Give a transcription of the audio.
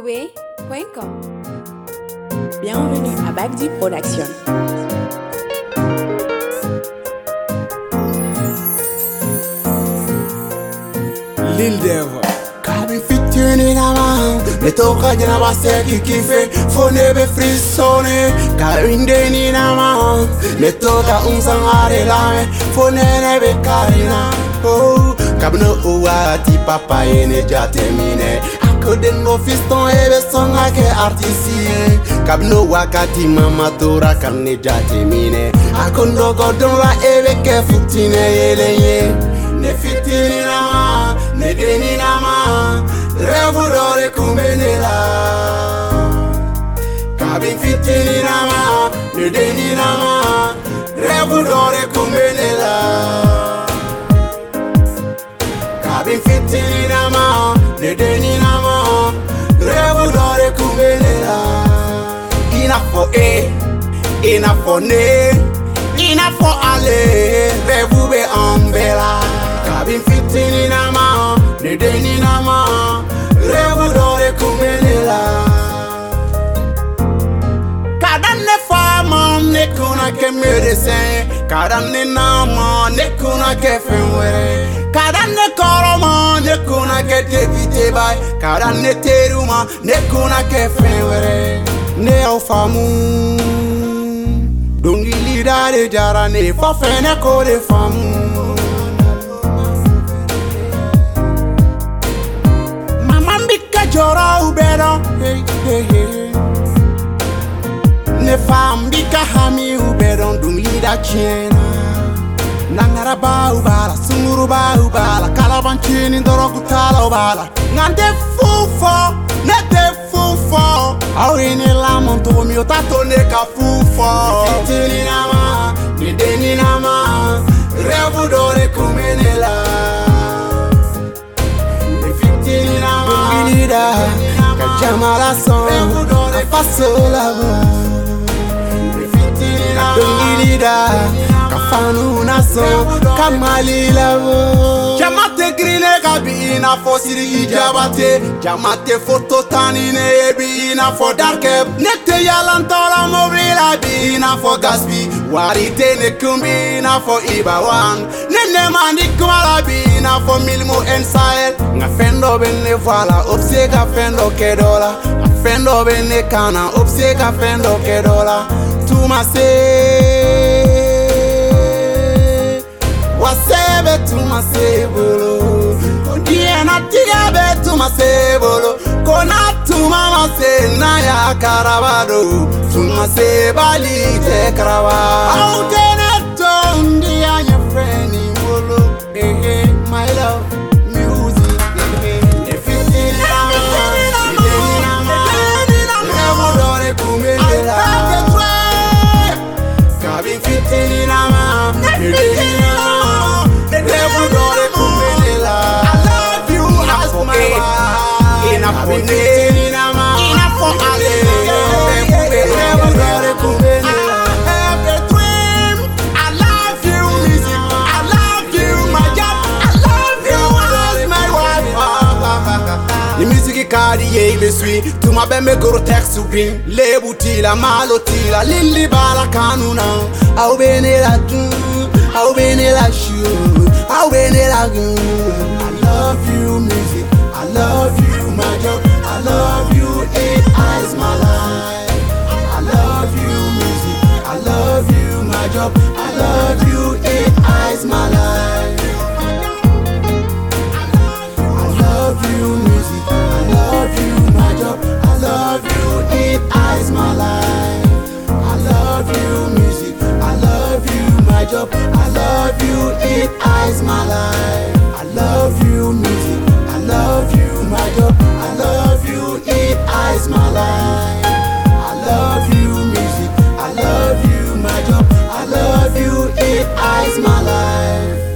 www.bagdip.com. Bienvenue à Bagdip Production. Lil Dev Kabin fitini nama Metoka jana baseki kife Fone be frissone Kabin deni nama Metoka unsangare lame Fone ne be karina Oh Kabino uwati papa ene jate mine Akoden go fiston ebe songa ke artisie Kabino wakati mama tora kane jate mine Akondo godon la ebe ke futine yelenye Ne fitini nama, ne deni nama Revu dore kumenela Kabin fitini nama, ne deni nama Revu dore kumenela Kabin fitini nama, ne deni nama Revu dore kumenela Ina for ina for ne Ina for ale, revu be ambela Kabin fitini nama, ne deni nama Revu dore kumenela Kadan ne fama, ne kuna ke medecin Kadan ne nama, ne kuna ke fenwere Kadan ne koroma, ne kuna ke depite bay Kadan ne teruma, ne kuna ke fenwere Ne au famu Dongi lida de jara ne fafene ko de famu Jora ubero, hey, hey, hey. Ne fambika hami ubero, dung lida chena Nangara ba ubala, sunguru ba ubala Kalabanchini ndoro kutala ubala Ngande fufo, ne te fufo Awini la monto mi otato ne ka fufo Fitini nama, ne deni nama Revu dore kumenela Fitini nama Kajamala son, afasola Dongilida, kafanu na son, kamalila Jamate grine kabi ina fo siri ijabate Jamate foto tanine ebi ina fo darkeb Nete yalantola mobrila bi ina fo gaspi Warite ne kumbi ina fo ibawan Nene mandi kumala bi ina fo milmo en sahel Nga fendo benne voila, obsega fendo kedola Fendo benne kana, obsega fendo kedola Tumase Wasebe tumase bolo Kondiena tiga be tumase bolo Kona tumama se naya karabado Tumase bali te karaba Autene tondi anya freni bolo Hey hey my love music hey hey Fitini nama Fitini nama Revu dore kumenela Kabin fitini nama Fitini nama Revu dore kumenela I love you as my wife Ina for ne Ina for ale Revu dore kumenela I have a dream I love you music I love you my job I love you as my wife The music kadi ye be sweet Tuma be me goro textu bin Lebu tila malo tila Lili bala kanuna Au bene la tu Au bene la shu Au bene la gu I love you music I love you my job I love you it is my life I love you music I love you my job I love you it is my life I love you music I love you my job I love you it is my life I love you music I love you my job I love you it is my life I love you music I love you my job I love you it is my life I love you music I love you my job I love you it is my life